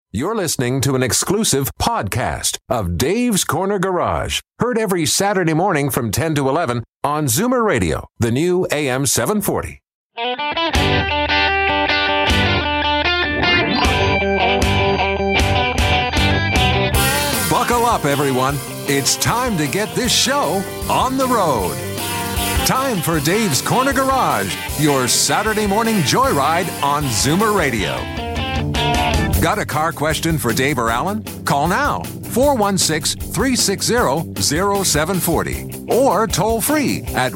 You're listening to an exclusive podcast of Dave's Corner Garage. Heard every Saturday morning from 10 to 11 on Zoomer Radio, the new AM 740. Buckle up, everyone. It's time to get this show on the road. Time for Dave's Corner Garage, your Saturday morning joyride on Zoomer Radio. Got a car question for Dave or Alan? Call now, 416-360-0740. Or toll free at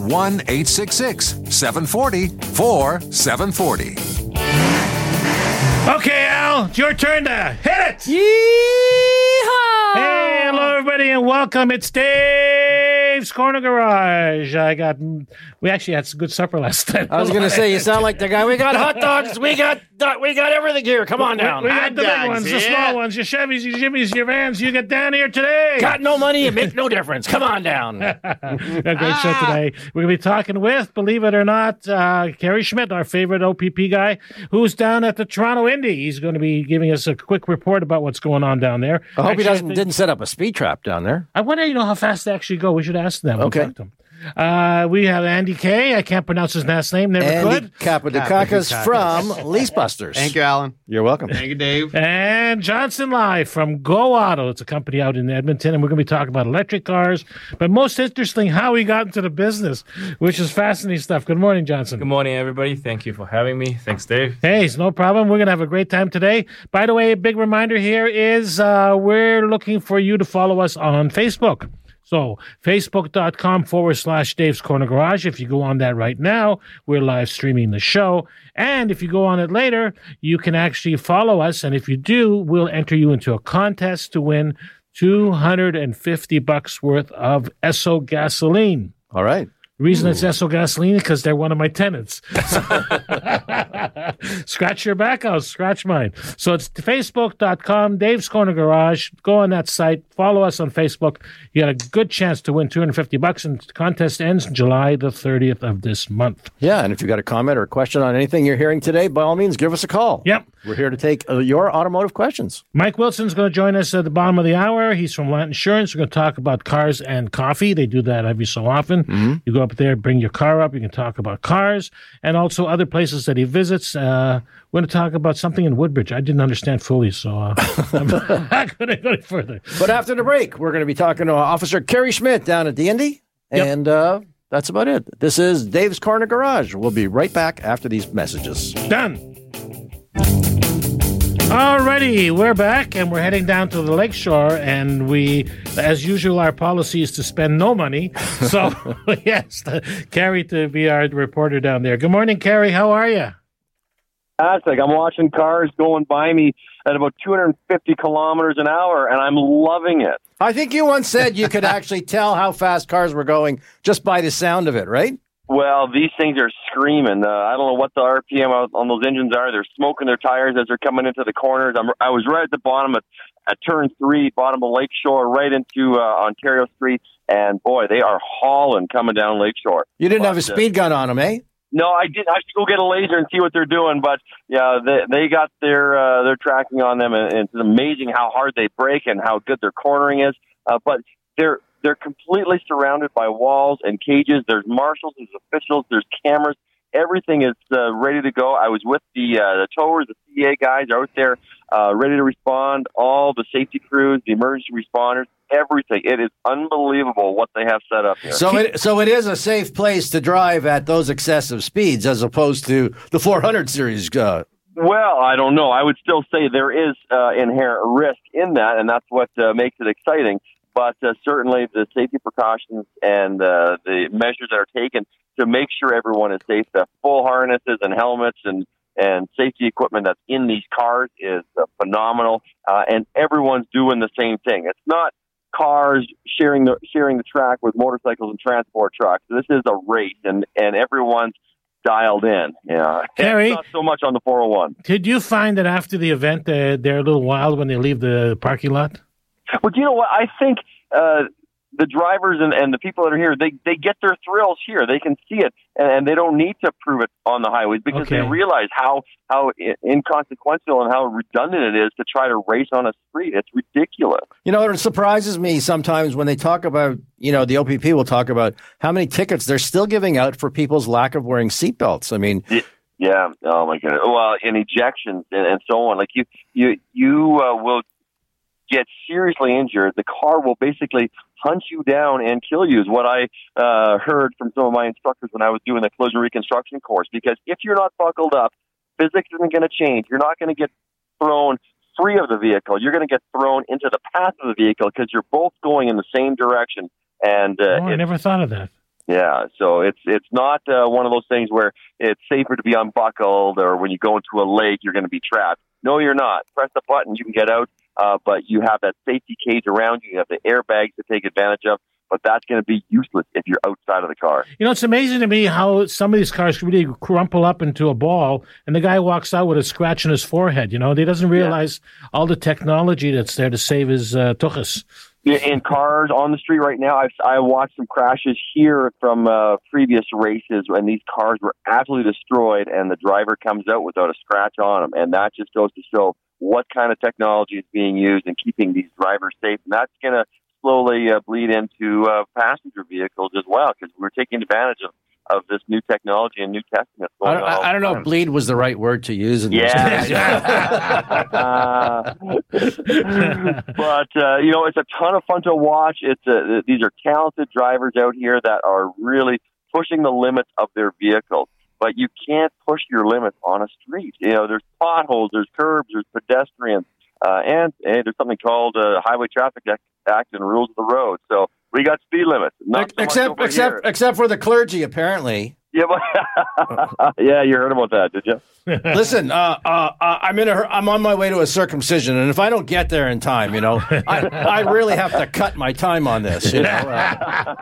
1-866-740-4740. Okay, Al, it's your turn to hit it! Yeehaw! Hey, hello, everybody, and welcome. It's Dave's Corner Garage. We actually had some good supper last night. I was going to say, you sound like the guy. We got hot dogs. We got everything here. Come on down. We got the big ones, the small ones, your Chevys, your Jimmys, your Vans. You get down here today. Got no money. It makes no difference. Come on down. A great show today. We're going to be talking with, believe it or not, Kerry Schmidt, our favorite OPP guy, who's down at the Toronto Indy. He's going to be giving us a quick report about what's going on down there. I hope he didn't set up a speed trap down there. I wonder, how fast they actually go. We should ask them. Okay. We'll talk to them. We have Andy Kay. I can't pronounce his last name. Never could. Capadukakis from Leasebusters. Thank you, Alan. You're welcome. Thank you, Dave. And Johnson Live from Go Auto. It's a company out in Edmonton, and we're going to be talking about electric cars. But most interesting, how he got into the business, which is fascinating stuff. Good morning, Johnson. Good morning, everybody. Thank you for having me. Thanks, Dave. Hey, it's no problem. We're going to have a great time today. By the way, a big reminder here is we're looking for you to follow us on Facebook. So, facebook.com/Dave's Corner Garage. If you go on that right now, we're live streaming the show. And if you go on it later, you can actually follow us. And if you do, we'll enter you into a contest to win $250 worth of Esso gasoline. All right. The reason it's Esso gasoline is because they're one of my tenants. Scratch your back out, scratch mine. So it's facebook.com, Dave's Corner Garage. Go on that site, follow us on Facebook. You got a good chance to win $250, and the contest ends July the 30th of this month. Yeah, and if you've got a comment or a question on anything you're hearing today, by all means, give us a call. Yep. We're here to take your automotive questions. Mike Wilson's going to join us at the bottom of the hour. He's from Lant Insurance. We're going to talk about cars and coffee. They do that every so often. Mm-hmm. You go up there, bring your car up. You can talk about cars and also other places that he visits. We're going to talk about something in Woodbridge. I didn't understand fully, so I'm not going to go any further. But after the break, we're going to be talking to Officer Kerry Schmidt down at the Indy. Yep. And that's about it. This is Dave's Corner Garage. We'll be right back after these messages. Done. Alrighty, we're back and we're heading down to the lakeshore, and we, as usual, our policy is to spend no money. So, yes, Kerry to be our reporter down there. Good morning, Kerry. How are you? Fantastic. I'm watching cars going by me at about 250 kilometers an hour, and I'm loving it. I think you once said you could actually tell how fast cars were going just by the sound of it, right? Well, these things are screaming. I don't know what the RPM on those engines are. They're smoking their tires as they're coming into the corners. I was right at the bottom at turn 3, bottom of Lakeshore, right into Ontario Street, and boy, they are hauling coming down Lakeshore. You didn't have a speed gun on them, eh? No, I didn't. I should go get a laser and see what they're doing, but yeah, they got their tracking on them, and it's amazing how hard they brake and how good their cornering is. But they're completely surrounded by walls and cages. There's marshals, there's officials, there's cameras. Everything is ready to go. I was with the towers, the CEA guys are out there ready to respond, all the safety crews, the emergency responders, everything. It is unbelievable what they have set up here. So it is a safe place to drive at those excessive speeds as opposed to the 400 series. Well, I don't know. I would still say there is inherent risk in that, and that's what makes it exciting. But certainly the safety precautions and the measures that are taken to make sure everyone is safe, the full harnesses and helmets and safety equipment that's in these cars is phenomenal. And everyone's doing the same thing. It's not cars sharing the track with motorcycles and transport trucks. This is a race, and everyone's dialed in. Yeah, Harry, not so much on the 401. Did you find that after the event they're a little wild when they leave the parking lot? Well, you know what? I think the drivers and the people that are here, they get their thrills here. They can see it, and they don't need to prove it on the highways because they realize how inconsequential and how redundant it is to try to race on a street. It's ridiculous. You know, it surprises me sometimes when they talk about, you know, the OPP will talk about how many tickets they're still giving out for people's lack of wearing seatbelts. I mean... Yeah. Oh my goodness. Well, and ejections and so on. Like you will get seriously injured. The car will basically hunt you down and kill you. Is what I heard from some of my instructors when I was doing the collision reconstruction course. Because if you're not buckled up, physics isn't going to change. You're not going to get thrown free of the vehicle. You're going to get thrown into the path of the vehicle because you're both going in the same direction. And I never thought of that. Yeah, so it's not one of those things where it's safer to be unbuckled or when you go into a lake, you're going to be trapped. No, you're not. Press the button, you can get out, but you have that safety cage around you. You have the airbags to take advantage of, but that's going to be useless if you're outside of the car. You know, it's amazing to me how some of these cars really crumple up into a ball, and the guy walks out with a scratch on his forehead. You know, he doesn't realize all the technology that's there to save his tuchus. In cars on the street right now, I watched some crashes here from previous races, and these cars were absolutely destroyed, and the driver comes out without a scratch on him. And that just goes to show what kind of technology is being used in keeping these drivers safe. And that's going to slowly bleed into passenger vehicles as well, because we're taking advantage of this new technology and new testing that's going on. I don't know if bleed was the right word to use. In this case. But, you know, it's a ton of fun to watch. These are talented drivers out here that are really pushing the limits of their vehicles. But you can't push your limits on a street. You know, there's potholes, there's curbs, there's pedestrians, and there's something called Highway Traffic Act and rules of the road. So we got speed limits. Except for the clergy, apparently. Yeah, but yeah, you heard about that, did you? Listen, I'm on my way to a circumcision, and if I don't get there in time, you know, I really have to cut my time on this. You know?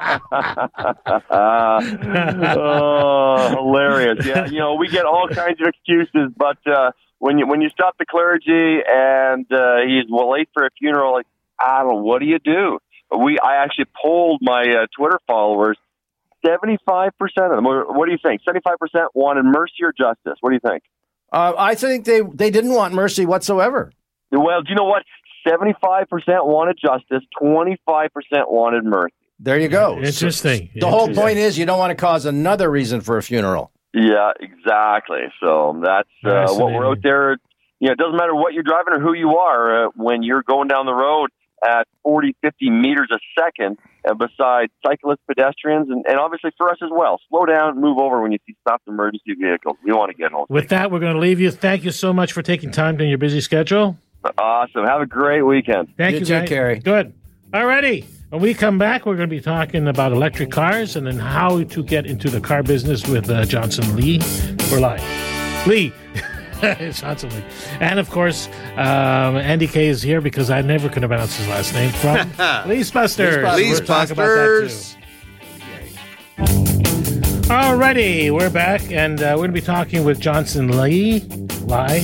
Hilarious! Yeah, you know, we get all kinds of excuses, but when you stop the clergy and he's late for a funeral, like, I don't know, what do you do? I actually polled my Twitter followers. 75% of them. What do you think? 75% wanted mercy or justice. What do you think? I think they didn't want mercy whatsoever. Well, do you know what? 75% wanted justice. 25% wanted mercy. There you go. Interesting. The whole point is you don't want to cause another reason for a funeral. Yeah, exactly. So that's what we're out there. You know, it doesn't matter what you're driving or who you are. When you're going down the road at 40, 50 meters a second, beside cyclists, pedestrians, and obviously for us as well. Slow down, move over when you see stopped emergency vehicles. We want to get home. With that, we're going to leave you. Thank you so much for taking time during your busy schedule. Awesome. Have a great weekend. Thank you, too, Kerry. Good. All righty. When we come back, we're going to be talking about electric cars and then how to get into the car business with Johnson Lee. We're live. Lee. Johnson Lee. And, of course, Andy Kay is here because I never could pronounce his last name from Lease Busters. Lease Busters. All righty. We're back, and we're going to be talking with Johnson Lee. Lee.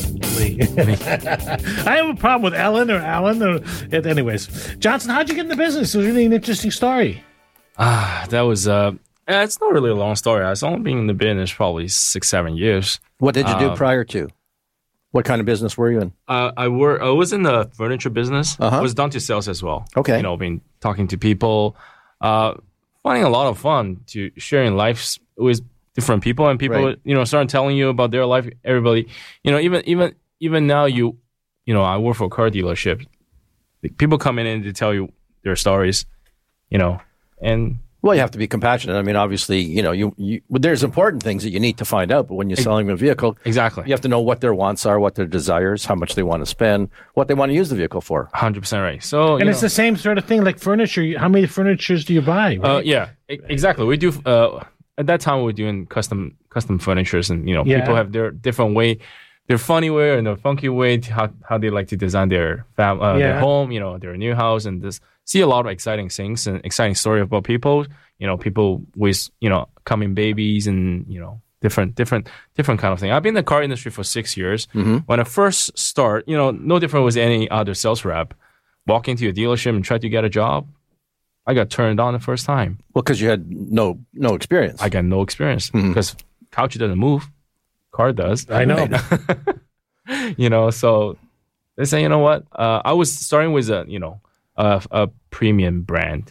I have a problem with Ellen or Alan. Anyways, Johnson, how'd you get in the business? It was really an interesting story. That was... it's not really a long story. I was only been in the business probably 6-7 years. What did you do prior to? What kind of business were you in? I was in the furniture business. I was down to sales as well. Okay. You know, been talking to people, finding a lot of fun to sharing lives with different people, and people, Right. you know, start telling you about their life. Everybody, you know, even now, you know, I work for a car dealership. People come in and to tell you their stories, you know, and. Well, you have to be compassionate. I mean, obviously, you know, there's important things that you need to find out, but when you're selling a vehicle, Exactly. you have to know what their wants are, what their desires, how much they want to spend, what they want to use the vehicle for. 100% right. So, And it's the same sort of thing like furniture. How many furnitures do you buy? Right? Yeah, exactly. We do. At that time, we were doing custom furnitures, and you know, people have their different way, their funny way and their funky way to how they like to design their their home. You know, their new house, and this see a lot of exciting things and exciting story about people. You know, people with coming babies and different kind of thing. I've been in the car industry for 6 years. Mm-hmm. When I first start, no different with any other sales rep. Walk into a dealership and try to get a job. I got turned on the first time. Well, because you had no experience. I got no experience because couch doesn't move, car does. I know. So they say, you know what? I was starting with a premium brand.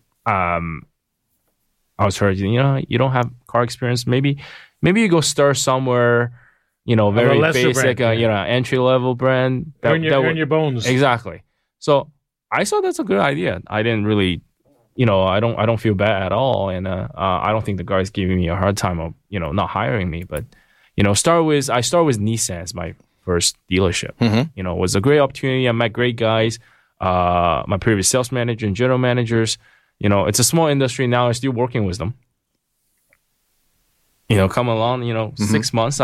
I was heard, you don't have car experience. Maybe you go start somewhere, very basic, entry level brand. Earn your bones. Exactly. So I thought that's a good idea. I didn't really, I don't feel bad at all, and I don't think the guy's giving me a hard time of not hiring me. But I start with Nissan as my first dealership. It was a great opportunity. I met great guys. My previous sales manager and general managers. It's a small industry now. I'm still working with them. Come along. 6 months,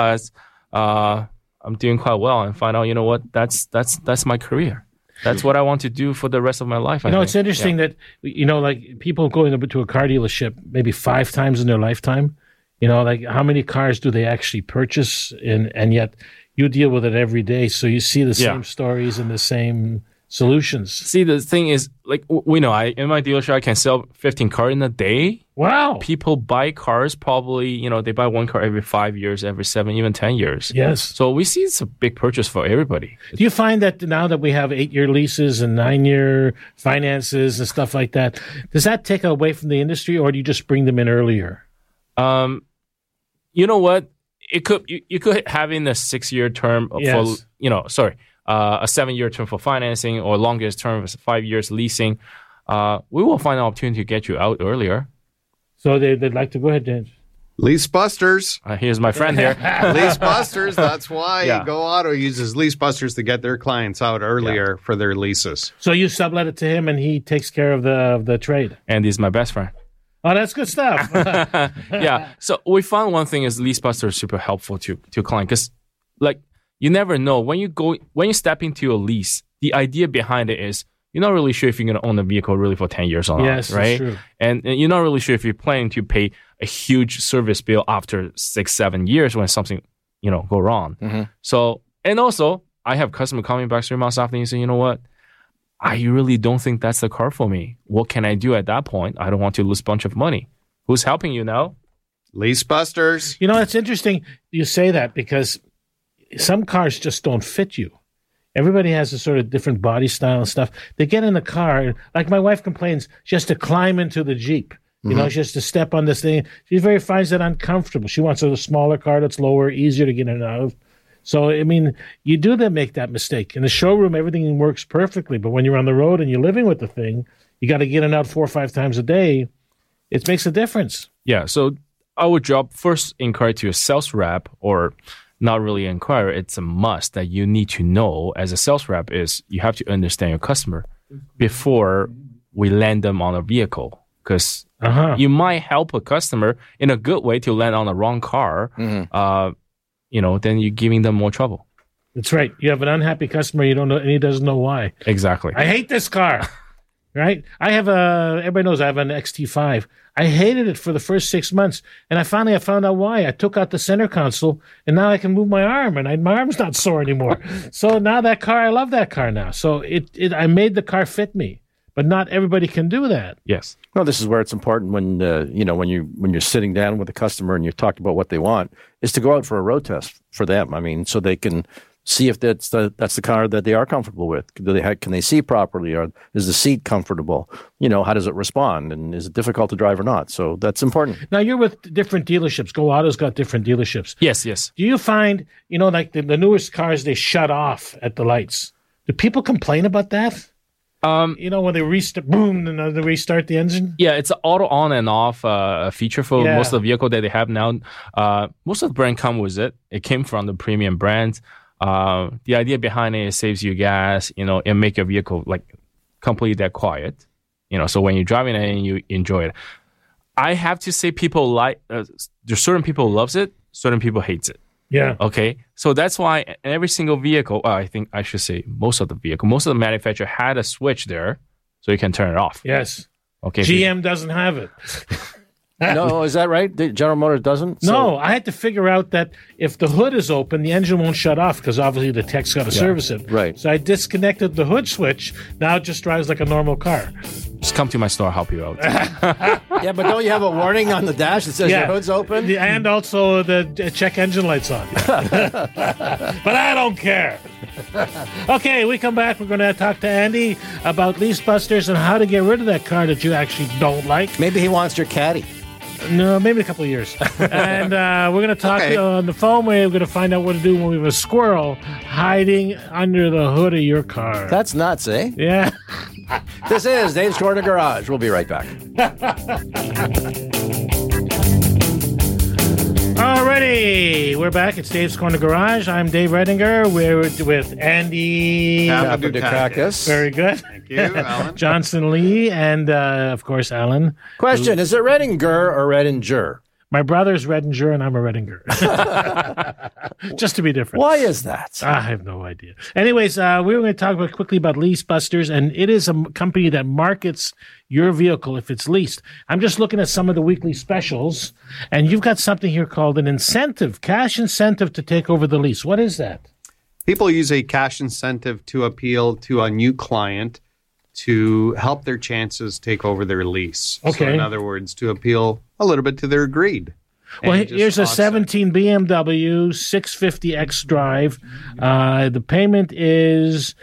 I'm doing quite well, and find out. What? That's my career. That's what I want to do for the rest of my life. It's interesting that like people going to a car dealership maybe 5 times in their lifetime. Like how many cars do they actually purchase, and yet you deal with it every day, so you see the same stories and the same solutions. See, the thing is, like we know, in my dealership I can sell 15 cars in a day. Wow! People buy cars probably, they buy one car every 5 years, every 7, even 10 years. Yes. So we see it's a big purchase for everybody. Do you find that now that we have 8-year leases and 9-year finances and stuff like that, does that take away from the industry, or do you just bring them in earlier? You know what? It could you could have in a 6-year term for a 7-year term for financing, or longest term is 5 years leasing. We will find an opportunity to get you out earlier. So they'd like to go ahead, James. Lease Busters. Here's my friend here. Lease Busters. That's why Go Auto uses Lease Busters to get their clients out earlier for their leases. So you sublet it to him, and he takes care of the trade. And he's my best friend. Oh, that's good stuff. Yeah. So we found one thing is Lease Buster is super helpful to client, because you never know when you step into a lease, the idea behind it is you're not really sure if you're going to own the vehicle really for 10 years or not. Yes, right? That's true. And you're not really sure if you're planning to pay a huge service bill after 6-7 years when something, go wrong. So, and also I have customer coming back 3 months after and say, you know what? I really don't think that's the car for me. What can I do at that point? I don't want to lose a bunch of money. Who's helping you now? Lease Busters. It's interesting you say that, because some cars just don't fit you. Everybody has a sort of different body style and stuff. They get in a car, like my wife complains, she has to climb into the Jeep. She has to step on this thing. She finds that uncomfortable. She wants a smaller car that's lower, easier to get in and out of. So, you do make that mistake. In the showroom, everything works perfectly. But when you're on the road and you're living with the thing, you got to get in and out 4 or 5 times a day. It makes a difference. Yeah. So our job, first inquire to a sales rep, or not really inquire. It's a must that you need to know as a sales rep is you have to understand your customer before we land them on a vehicle. Because you might help a customer in a good way to land on the wrong car. Then you're giving them more trouble. That's right. You have an unhappy customer, you don't know, and he doesn't know why. Exactly. I hate this car. Right? everybody knows I have an XT5. I hated it for the first 6 months, and I found out why. I took out the center console, and now I can move my arm, and my arm's not sore anymore. So now I love that car now. So I made the car fit me. But not everybody can do that. Yes. Well, this is where it's important when you're sitting down with a customer and you talk about what they want, is to go out for a road test for them. So they can see if that's the car that they are comfortable with. Can they see properly, or is the seat comfortable? How does it respond, and is it difficult to drive or not? So that's important. Now you're with different dealerships. Go Auto's got different dealerships. Yes. Do you find like the newest cars, they shut off at the lights? Do people complain about that? When they restart, boom, and they restart the engine? Yeah, it's an auto on and off feature for most of the vehicle that they have now. Most of the brand come with it. It came from the premium brands. The idea behind it saves you gas, and make your vehicle completely that quiet. So when you're driving it and you enjoy it. I have to say people there's certain people loves it, certain people hates it. Yeah. Okay. So that's why every single vehicle, I think I should say most of the manufacturer had a switch there so you can turn it off. Yes. Okay. GM doesn't have it. No, is that right? General Motors doesn't? No, I had to figure out that if the hood is open, the engine won't shut off, because obviously the tech's got to service it. Right. So I disconnected the hood switch. Now it just drives like a normal car. just come to my store, I'll help you out. Yeah, but don't you have a warning on the dash that says your hood's open? And also the check engine lights on. But I don't care. Okay, we come back. We're going to talk to Andy about Lease Busters and how to get rid of that car that you actually don't like. Maybe he wants your caddy. No, maybe a couple of years. And we're going to talk on the phone. We're going to find out what to do when we have a squirrel hiding under the hood of your car. That's nuts, eh? Yeah. This is Dave's Corner Garage. We'll be right back. Alrighty, we're back. It's Dave's Corner Garage. I'm Dave Redinger. We're with Andy Papadakis. Very good. Thank you, Alan. Johnson Lee, and of course, Alan. Question, is it Redinger or Redinger? My brother's Redinger, and I'm a Redinger. Just to be different. Why is that? I have no idea. Anyways, we were going to talk quickly about Lease Busters, and it is a company that markets your vehicle if it's leased. I'm just looking at some of the weekly specials, and you've got something here called an incentive, cash incentive to take over the lease. What is that? People use a cash incentive to appeal to a new client to help their chances take over their lease. Okay. So in other words, to appeal a little bit to their greed. Well, here's a 17 BMW 650X drive. The payment is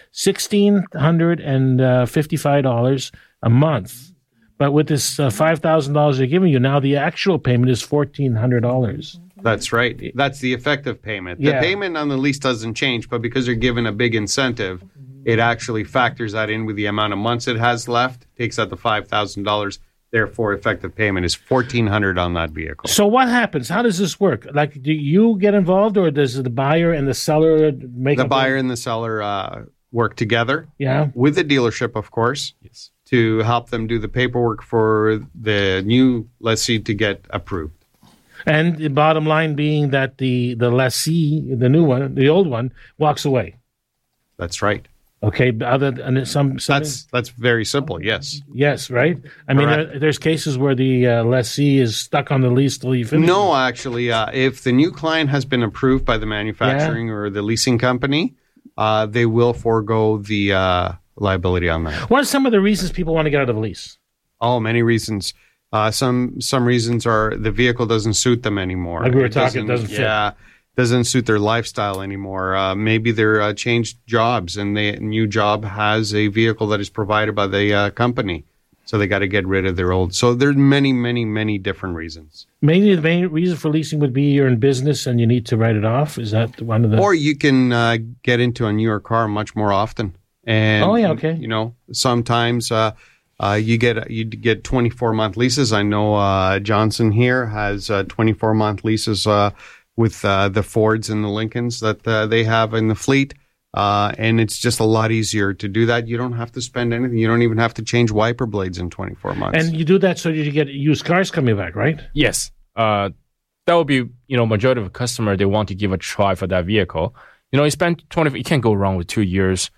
$1,655 a month. But with this $5,000 they're giving you, now the actual payment is $1,400. That's right. That's the effective payment. The payment on the lease doesn't change, but because they're given a big incentive, it actually factors that in with the amount of months it has left, takes out the $5,000. Therefore, effective payment is $1,400 on that vehicle. So what happens? How does this work? Like, do you get involved, or does the buyer and the seller make the buyer and the seller work together? Yeah, with the dealership, of course, Yes. to help them do the paperwork for the new lessee to get approved. And the bottom line being that the lessee, the new one, the old one, walks away. That's right. Okay, other than some that's very simple. Yes. Yes, right. I mean, there's cases where the lessee is stuck on the lease till you finish. No, actually, if the new client has been approved by the manufacturing or the leasing company, they will forego the liability on that. What are some of the reasons people want to get out of a lease? Oh, many reasons. Some reasons are the vehicle doesn't suit them anymore. Like we were talking, it doesn't fit. Yeah. Doesn't suit their lifestyle anymore. Maybe they're changed jobs and the new job has a vehicle that is provided by the company. So they got to get rid of their old. So there's many, many, many different reasons. Maybe the main reason for leasing would be you're in business and you need to write it off. Is that one of the... Or you can get into a newer car much more often. And, okay. You know, sometimes you get 24-month leases. I know Johnson here has 24-month leases with the Fords and the Lincolns that they have in the fleet. And it's just a lot easier to do that. You don't have to spend anything. You don't even have to change wiper blades in 24 months. And you do that so you get used cars coming back, right? Yes. That would be, majority of the customer, they want to give a try for that vehicle. You spend you can't go wrong with 2 years.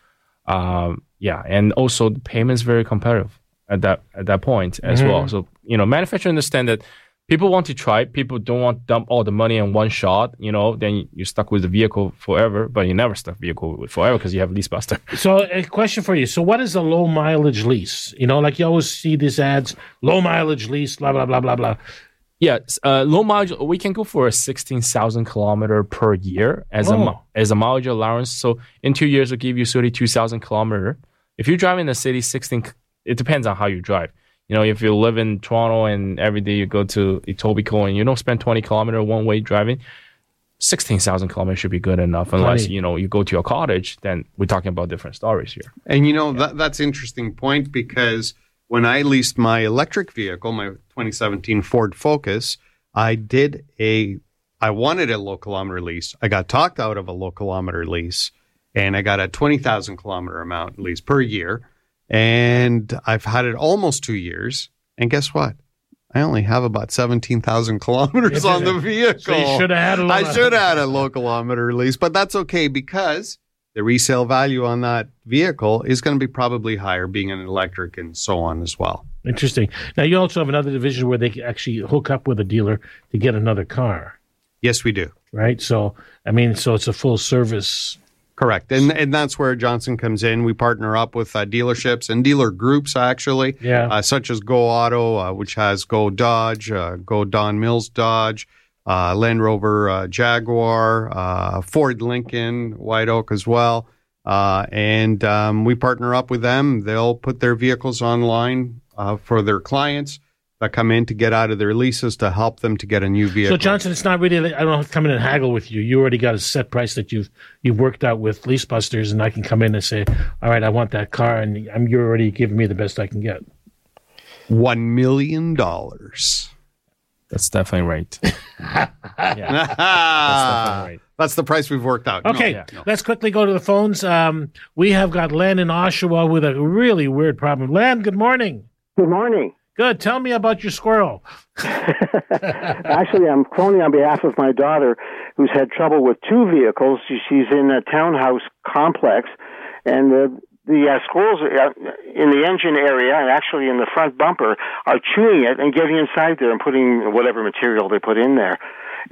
And also the payment's very competitive at that point as well. So, manufacturers understand that people want to try. People don't want to dump all the money in one shot. Then you're stuck with the vehicle forever, but you never stuck vehicle forever because you have lease buster. So a question for you. So what is a low mileage lease? Like you always see these ads, low mileage lease, blah, blah, blah, blah, blah. Yes, low mileage, we can go for a 16,000 kilometer per year as a mileage allowance. So in 2 years, we'll give you 32,000 kilometer. If you drive in the city, it depends on how you drive. If you live in Toronto and every day you go to Etobicoke and you don't spend 20 kilometers one-way driving, 16,000 kilometers should be good enough. Unless, you go to a cottage, then we're talking about different stories here. And, that's an interesting point because when I leased my electric vehicle, my 2017 Ford Focus, I wanted a low kilometer lease. I got talked out of a low kilometer lease and I got a 20,000 kilometer amount lease per year. And I've had it almost 2 years. And guess what? I only have about 17,000 kilometers on the vehicle. So you should have had I should have had a low kilometer lease, but that's okay because the resale value on that vehicle is going to be probably higher being an electric and so on as well. Interesting. Now, you also have another division where they actually hook up with a dealer to get another car. Yes, we do. Right? So, so it's a full service. Correct. And that's where Johnson comes in. We partner up with dealerships and dealer groups, actually, such as Go Auto, which has Go Dodge, Go Don Mills Dodge, Land Rover Jaguar, Ford Lincoln, White Oak as well. And we partner up with them. They'll put their vehicles online for their clients that come in to get out of their leases to help them to get a new vehicle. So, Johnson, it's not really, I don't have to come in and haggle with you. You already got a set price that you've worked out with Lease Busters, and I can come in and say, all right, I want that car, and you're already giving me the best I can get. $1 million. That's definitely right. That's definitely right. That's the price we've worked out. Okay, Let's quickly go to the phones. We have got Len in Oshawa with a really weird problem. Len, good morning. Good morning. Good. Tell me about your squirrel. Actually, I'm phoning on behalf of my daughter, who's had trouble with two vehicles. She's in a townhouse complex, and the squirrels in the engine area and actually in the front bumper are chewing it and getting inside there and putting whatever material they put in there.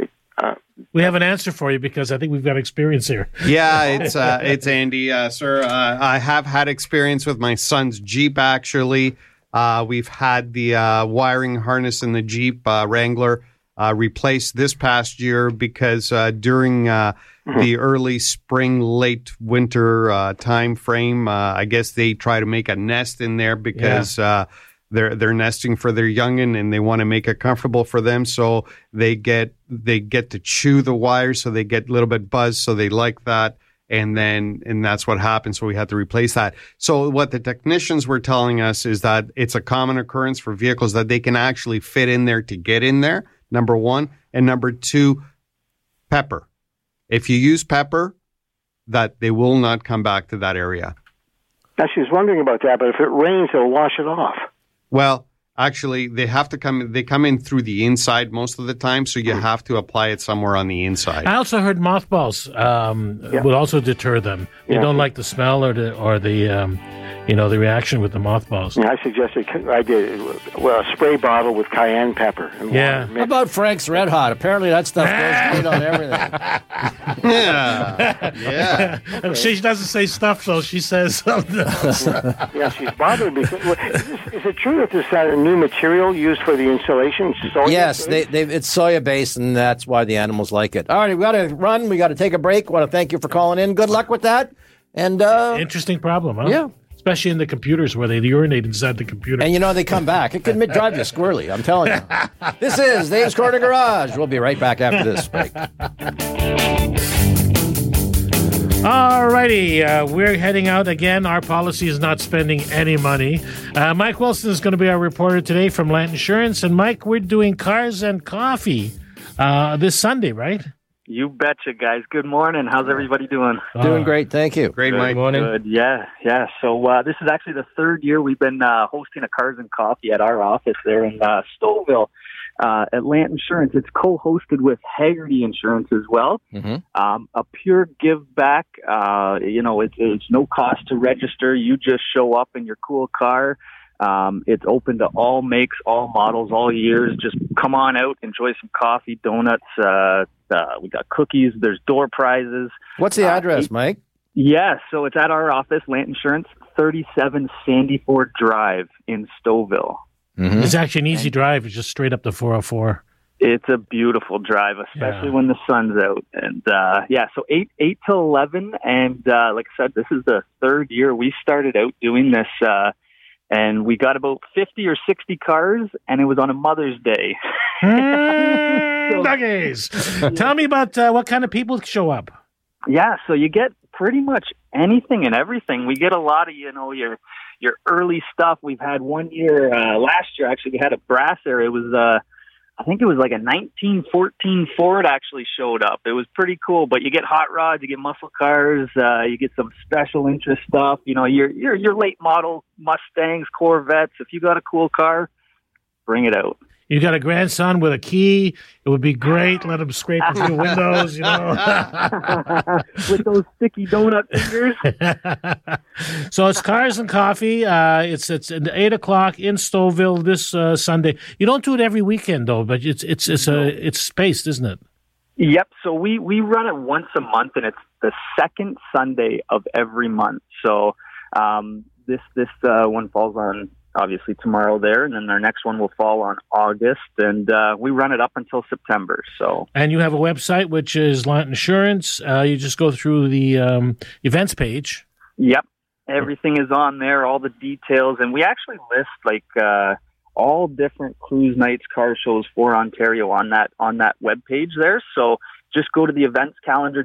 We have an answer for you because I think we've got experience here. Yeah, it's Andy, sir. I have had experience with my son's Jeep, actually. We've had the wiring harness in the Jeep Wrangler replaced this past year because during the early spring, late winter time frame, I guess they try to make a nest in there because they're nesting for their youngin' and they want to make it comfortable for them. So they get to chew the wires, so they get a little bit buzzed. So they like that. And that's what happened. So we had to replace that. So what the technicians were telling us is that it's a common occurrence for vehicles that they can actually fit in there to get in there, number one. And number two, pepper. If you use pepper, that they will not come back to that area. Now, she's wondering about that, but if it rains, it'll wash it off. Well, actually, they come in through the inside most of the time, so you have to apply it somewhere on the inside. I also heard mothballs would also deter them. They don't like the smell or the reaction with the mothballs. Yeah, I suggested I did a spray bottle with cayenne pepper. And water. How about Frank's Red Hot? Apparently that stuff goes great on everything. Yeah. She doesn't say stuff, though. She says something else. Yeah, she's bothered because is it true that there's a new material used for the insulation? Yes, it's soya-based, and that's why the animals like it. All right, we got to run. We got to take a break. Want to thank you for calling in. Good luck with that. And interesting problem, huh? Yeah. Especially in the computers where they urinate inside the computer. And they come back. It could drive you squirrely, I'm telling you. This is Dave's Corner Garage. We'll be right back after this break. All righty. We're heading out again. Our policy is not spending any money. Mike Wilson is going to be our reporter today from Land Insurance. And, Mike, we're doing Cars and Coffee this Sunday, right? You betcha, guys. Good morning. How's everybody doing? Doing great, thank you. Great, Mike. Good morning. Good. Yeah. So this is actually the third year we've been hosting a Cars and Coffee at our office there in Stouffville at Land Insurance. It's co-hosted with Haggerty Insurance as well. Mm-hmm. A pure give back. It's no cost to register. You just show up in your cool car. It's open to all makes, all models, all years. Just come on out, enjoy some coffee, donuts. We got cookies. There's door prizes. What's the address, Mike? Yeah, so it's at our office, Land Insurance, 37 Sandy Ford Drive in Stouffville. Mm-hmm. It's actually an easy drive. It's just straight up the 404. It's a beautiful drive, especially when the sun's out. And so 8 to 11. And like I said, this is the third year we started out doing this. And we got about 50 or 60 cars, and it was on a Mother's Day. Duggies. Tell me about what kind of people show up. Yeah, so you get pretty much anything and everything. We get a lot of, your early stuff. We've had one year, last year, actually, we had a Brasser. It was, I think it was like a 1914 Ford actually showed up. It was pretty cool, but you get hot rods, you get muscle cars, you get some special interest stuff. Your late model Mustangs, Corvettes. If you got a cool car, bring it out. You got a grandson with a key. It would be great. Let him scrape a few windows, with those sticky donut fingers. So it's Cars and Coffee. It's at 8:00 in Stouffville this Sunday. You don't do it every weekend though, but it's spaced, isn't it? Yep. So we run it once a month, and it's the second Sunday of every month. So this one falls on obviously tomorrow there, and then our next one will fall on August, and we run it up until September. So, and you have a website which is Lant Insurance. You just go through the events page. Yep, everything is on there, all the details, and we actually list all different cruise nights, car shows for Ontario on that web page there. So just go to the events calendar,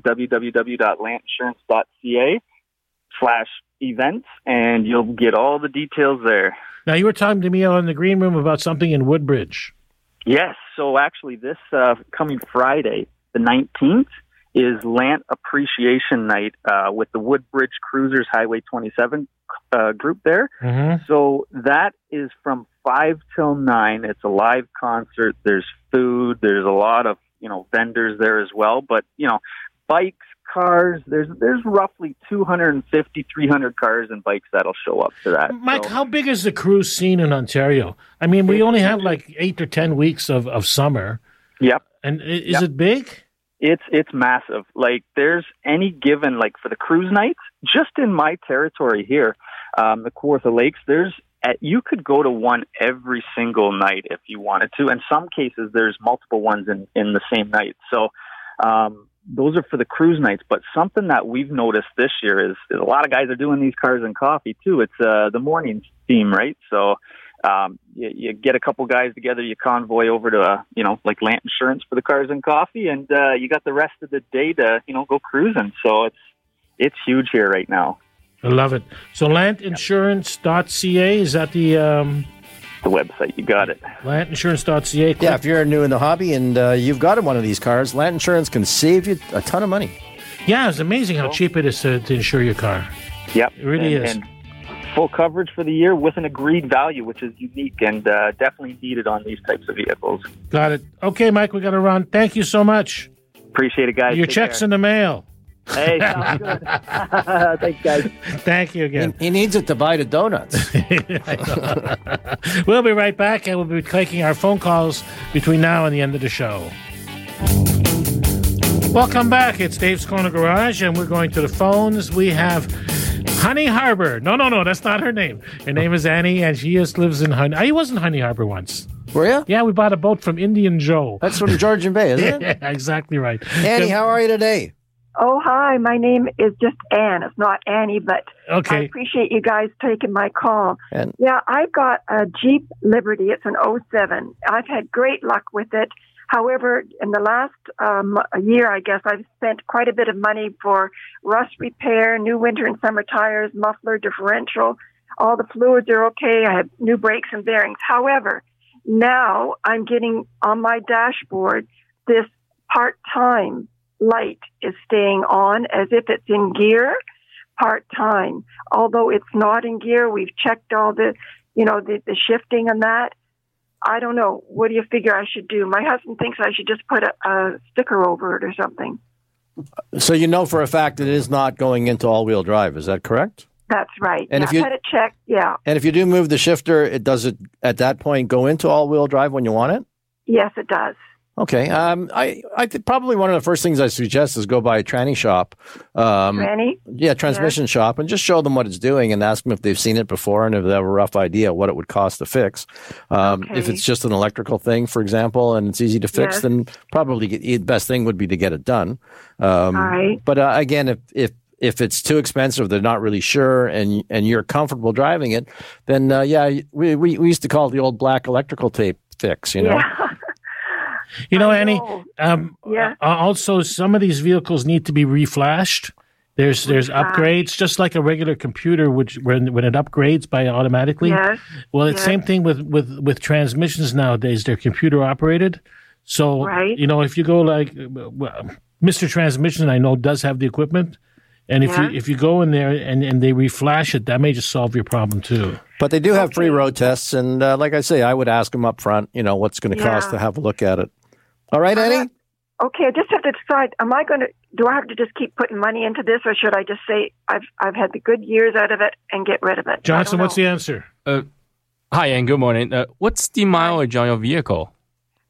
www.lantinsurance.ca/events, and you'll get all the details there. Now, you were talking to me out in the green room about something in Woodbridge. Yes. So actually this coming Friday, the 19th, is Lant Appreciation Night with the Woodbridge Cruisers Highway 27 group there. Mm-hmm. So that is from 5 till 9. It's a live concert. There's food. There's a lot of, vendors there as well. But, bikes, cars, there's roughly 250, 300 cars and bikes that'll show up to that. Mike, how big is the cruise scene in Ontario? I mean, we only have like 8 or 10 weeks of summer. Yep. And is it big? It's massive. Like, there's any given, like for the cruise nights, just in my territory here, the Kawartha Lakes, you could go to one every single night if you wanted to. In some cases, there's multiple ones in the same night. So those are for the cruise nights. But something that we've noticed this year is a lot of guys are doing these cars and coffee too. It's the morning theme, right? So you get a couple guys together, you convoy over to, like Lant Insurance for the cars and coffee, and you got the rest of the day to, go cruising. So it's huge here right now. I love it. So lantinsurance.ca, is that the website? You got it. Lantinsurance.ca. Yeah, if you're new in the hobby and you've got one of these cars, Lant Insurance can save you a ton of money. Yeah, it's amazing how cheap it is to insure your car. Yep. It really is. And full coverage for the year with an agreed value, which is unique and definitely needed on these types of vehicles. Got it. Okay, Mike, we got to run. Thank you so much. Appreciate it, guys. Your check's in the mail. Hey, sounds good. Thanks, guys. Thank you again. He needs it to buy the donuts. We'll be right back, and we'll be taking our phone calls between now and the end of the show. Welcome back. It's Dave's Corner Garage, and we're going to the phones. We have Honey Harbor. No, that's not her name. Her name is Annie, and she just lives in Honey. I was in Honey Harbor once. Were you? Yeah, we bought a boat from Indian Joe. That's from Georgian Bay, isn't it? Yeah, exactly right. Annie, how are you today? Oh, hi. My name is just Ann. It's not Annie, but okay. I appreciate you guys taking my call. Yeah, I've got a Jeep Liberty. It's an 07. I've had great luck with it. However, in the last year, I guess, I've spent quite a bit of money for rust repair, new winter and summer tires, muffler, differential. All the fluids are okay. I have new brakes and bearings. However, now I'm getting on my dashboard this part-time light is staying on as if it's in gear part-time. Although it's not in gear, we've checked all the shifting and that. I don't know. What do you figure I should do? My husband thinks I should just put a sticker over it or something. So you know for a fact it is not going into all-wheel drive. Is that correct? That's right. And if you had it checked, yeah. And if you do move the shifter, does it at that point go into all-wheel drive when you want it? Yes, it does. Okay. I think probably one of the first things I suggest is go by a tranny shop. Tranny? Yeah, transmission shop, and just show them what it's doing and ask them if they've seen it before and if they have a rough idea what it would cost to fix. If it's just an electrical thing, for example, and it's easy to fix, then probably the best thing would be to get it done. All right. But again, if it's too expensive, they're not really sure, and you're comfortable driving it, then we used to call it the old black electrical tape fix, you know. Yeah. You know, Annie, also some of these vehicles need to be reflashed. There's upgrades, just like a regular computer, which when it upgrades by automatically. Yes. Well, it's same thing with transmissions nowadays. They're computer operated. So, if you go like Mr. Transmission, I know does have the equipment. And if you go in there and they reflash it, that may just solve your problem too. But they do have free road tests, and like I say, I would ask them up front, what's going to cost to have a look at it. All right, Annie? Okay, I just have to decide, do I have to just keep putting money into this, or should I just say I've had the good years out of it and get rid of it? Johnson, what's the answer? Hi, Ann, good morning. What's the mileage on your vehicle?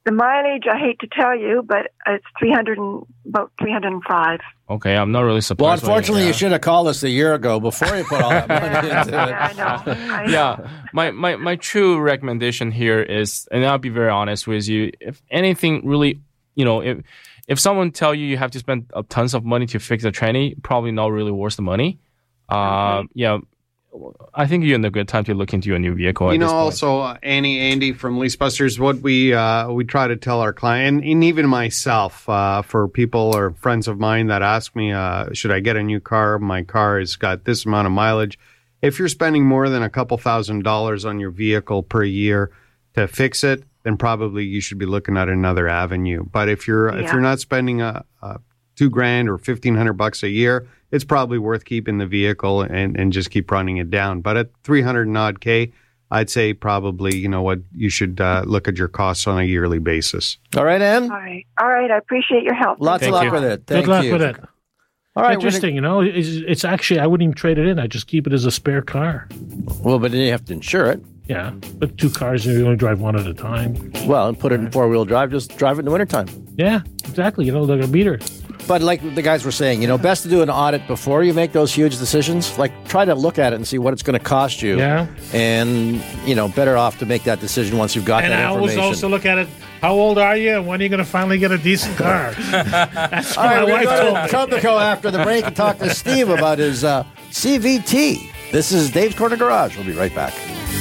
The mileage, I hate to tell you, but it's about 305. Okay, I'm not really surprised. Well, unfortunately, you should have called us a year ago before you put all that money into it. Yeah, I know. Yeah, my true recommendation here is, and I'll be very honest with you, if anything really, if someone tell you have to spend tons of money to fix a tranny, probably not really worth the money. Yeah. I think you're in a good time to look into a new vehicle. Also, Andy from LeaseBusters, what we try to tell our client, and even myself, for people or friends of mine that ask me, should I get a new car? My car has got this amount of mileage. If you're spending more than a couple $1,000s on your vehicle per year to fix it, then probably you should be looking at another avenue. But if you're not spending $2,000 or $1,500 a year, it's probably worth keeping the vehicle and just keep running it down. But at 300 and odd K, I'd say probably, you should look at your costs on a yearly basis. All right, Ann? All right. I appreciate your help. Lots of luck with it. Good luck with it. All right. Interesting, it's actually, I wouldn't even trade it in. I just keep it as a spare car. Well, but then you have to insure it. Yeah, but 2 cars, you only drive one at a time. Well, and put it in 4-wheel drive, just drive it in the wintertime. Yeah, exactly. Like a beater. But like the guys were saying, best to do an audit before you make those huge decisions. Like, try to look at it and see what it's going to cost you. Yeah. And, better off to make that decision once you've got that information. And I always also look at it, how old are you and when are you going to finally get a decent car? That's what my wife told me. Topico after the break and talk to Steve about his CVT. This is Dave's Corner Garage. We'll be right back.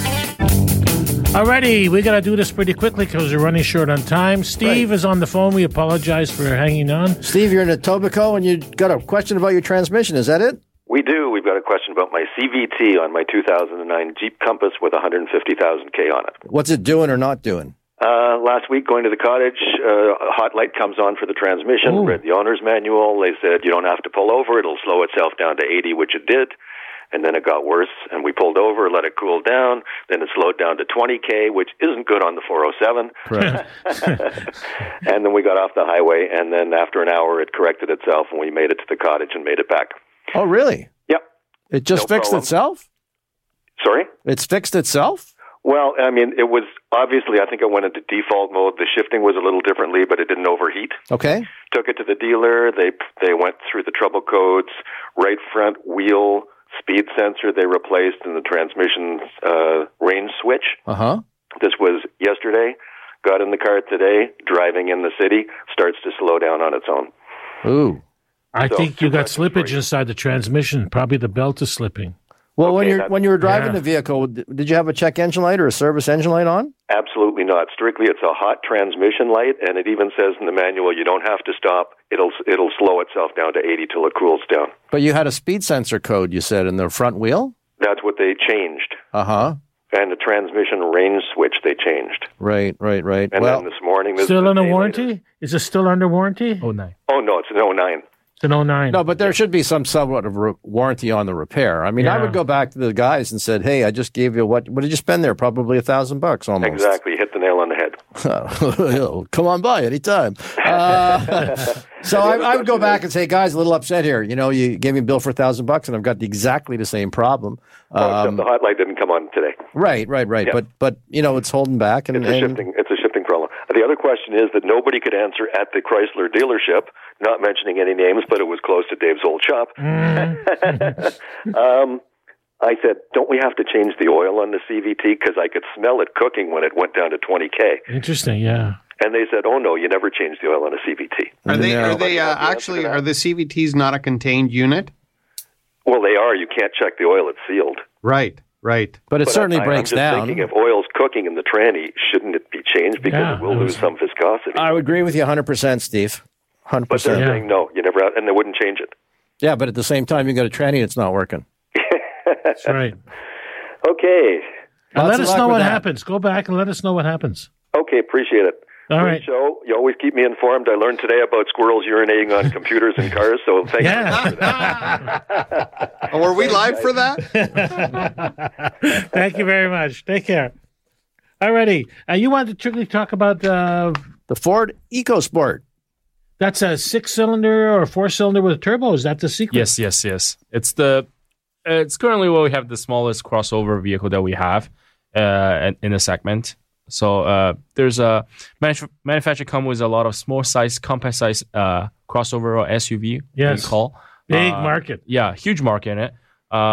Alrighty, we got to do this pretty quickly because we're running short on time. Steve is on the phone. We apologize for hanging on. Steve, you're in Etobicoke and you got a question about your transmission. Is that it? We do. We've got a question about my CVT on my 2009 Jeep Compass with 150,000 K on it. What's it doing or not doing? Last week, going to the cottage, a hot light comes on for the transmission. Ooh. Read the owner's manual. They said you don't have to pull over. It'll slow itself down to 80, which it did. And then it got worse, and we pulled over, let it cool down. Then it slowed down to 20K, which isn't good on the 407. Correct. And then we got off the highway, and then after an hour, it corrected itself, and we made it to the cottage and made it back. Oh, really? Yep. It just fixed itself? Sorry? It's fixed itself? Well, it was obviously, I think it went into default mode. The shifting was a little differently, but it didn't overheat. Okay. Took it to the dealer. They went through the trouble codes, right front wheel, speed sensor they replaced, and the transmission range switch. Uh-huh. This was yesterday. Got in the car today, driving in the city, starts to slow down on its own. Ooh. I think you got slippage inside the transmission. Probably the belt is slipping. Well, when you were driving the vehicle, did you have a check engine light or a service engine light on? Absolutely not. Strictly, it's a hot transmission light, and it even says in the manual you don't have to stop. It'll slow itself down to 80 till it cools down. But you had a speed sensor code, you said, in the front wheel? That's what they changed. Uh-huh. And the transmission range switch they changed. Right. And then this morning... Still under warranty? Later. Is it still under warranty? 09. Oh, no, it's an 09. It's an 09. No, but there should be some somewhat of warranty on the repair. I would go back to the guys and said, hey, I just gave you what did you spend there? Probably $1,000 almost. Exactly. Hit the nail on the head. Come on by anytime. So I would go back and say, guys, a little upset here. You gave me a bill for $1,000 and I've got exactly the same problem. Except the hot light didn't come on today. Right. Yeah. But it's holding back. It's a shifting problem. The other question is that nobody could answer at the Chrysler dealership, not mentioning any names, but it was close to Dave's old shop. I said, don't we have to change the oil on the CVT? Because I could smell it cooking when it went down to 20K. Interesting, yeah. And they said, oh, no, you never change the oil on a CVT. Are the CVTs not a contained unit? Well, they are. You can't check the oil. It's sealed. Right. But it certainly breaks down. I'm just thinking if oil's cooking in the tranny, shouldn't it be changed? Because it will lose some viscosity. I would agree with you 100%, Steve. 100%. But they're saying, no, you never have, and they wouldn't change it. Yeah, but at the same time, you got a tranny that's not working. That's right. Okay. And let us know what happens. Go back and let us know what happens. Okay, appreciate it. All right. Show. You always keep me informed. I learned today about squirrels urinating on computers and cars, so thank you. Were we live for that? Thank you very much. Take care. All righty. You wanted to quickly talk about the Ford EcoSport. That's a 6-cylinder or a 4-cylinder with a turbo. Is that the secret? Yes. It's currently we have the smallest crossover vehicle that we have in the segment. So there's a manufacturer come with a lot of small size, compact size crossover or SUV. Yes. We call big market. Yeah, huge market in it.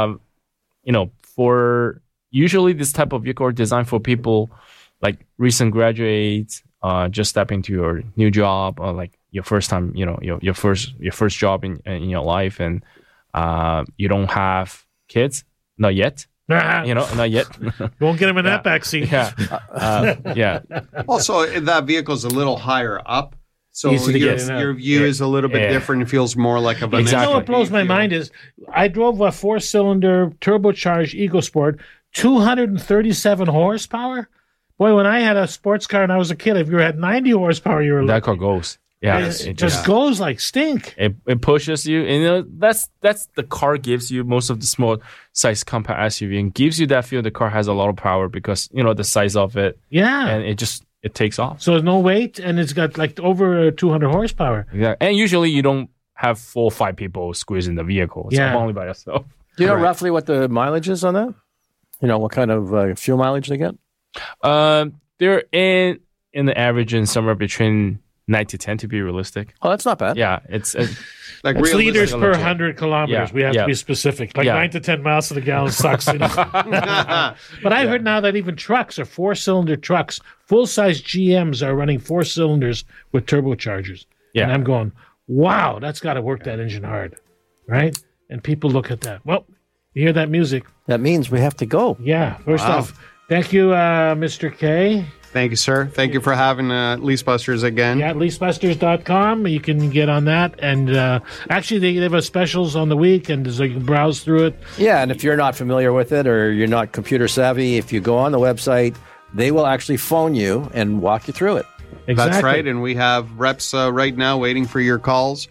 For usually this type of vehicle are designed for people like recent graduates, just stepping into your new job, or like your first time, your first job in your life, and you don't have kids, not yet. Not yet. Won't get him in that back seat. Yeah. Also, that vehicle's a little higher up, so your view is a little bit different. It feels more like a banana. Exactly. You know what blows my mind is I drove a 4-cylinder turbocharged EcoSport, 237 horsepower. Boy, when I had a sports car and I was a kid, if you had 90 horsepower, you were that car goes. Yeah, it just goes like stink. It pushes you, and that's the car gives you most of the small size compact SUV, and gives you that feel the car has a lot of power because the size of it. Yeah, and it takes off. So no weight, and it's got like over 200 horsepower. Yeah, and usually you don't have 4 or 5 people squeezing the vehicle. It's only by yourself. Do you know roughly what the mileage is on that? What kind of fuel mileage they get? They're in the average in somewhere between 9 to 10 to be realistic. Oh, that's not bad. Yeah, it's like liters per 100 kilometers. We have to be specific. Like 9 to 10 miles to the gallon sucks. But I heard now that even trucks are 4-cylinder trucks. Full-size GMs are running 4 cylinders with turbochargers. Yeah. And I'm going, wow, that's got to work that engine hard, right? And people look at that. Well, you hear that music. That means we have to go. Yeah. First off, thank you, Mr. K. Thank you, sir. Thank you for having Leasebusters again. Yeah, leasebusters.com. You can get on that. And actually, they have specials on the weekend, so you can browse through it. Yeah, and if you're not familiar with it or you're not computer savvy, if you go on the website, they will actually phone you and walk you through it. Exactly. That's right. And we have reps right now waiting for your calls.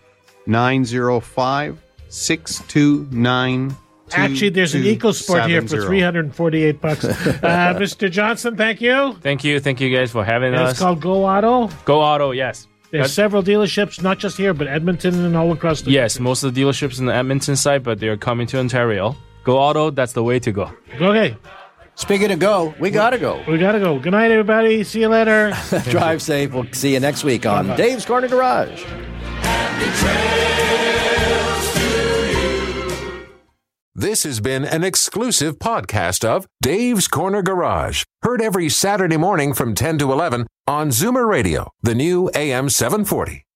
905-629 Actually, there's an EcoSport here for $348. Mr. Johnson, thank you. Thank you guys for having us. It's called Go Auto. Go Auto, yes. There's several dealerships, not just here, but Edmonton and all across the country. Yes, most of the dealerships in the Edmonton side, but they're coming to Ontario. Go Auto, that's the way to go. Okay. Speaking of go, we got to go. We got to go. Good night, everybody. See you later. Drive safe. We'll see you next week on Dave's Corner Garage. This has been an exclusive podcast of Dave's Corner Garage. Heard every Saturday morning from 10 to 11 on Zoomer Radio, the new AM 740.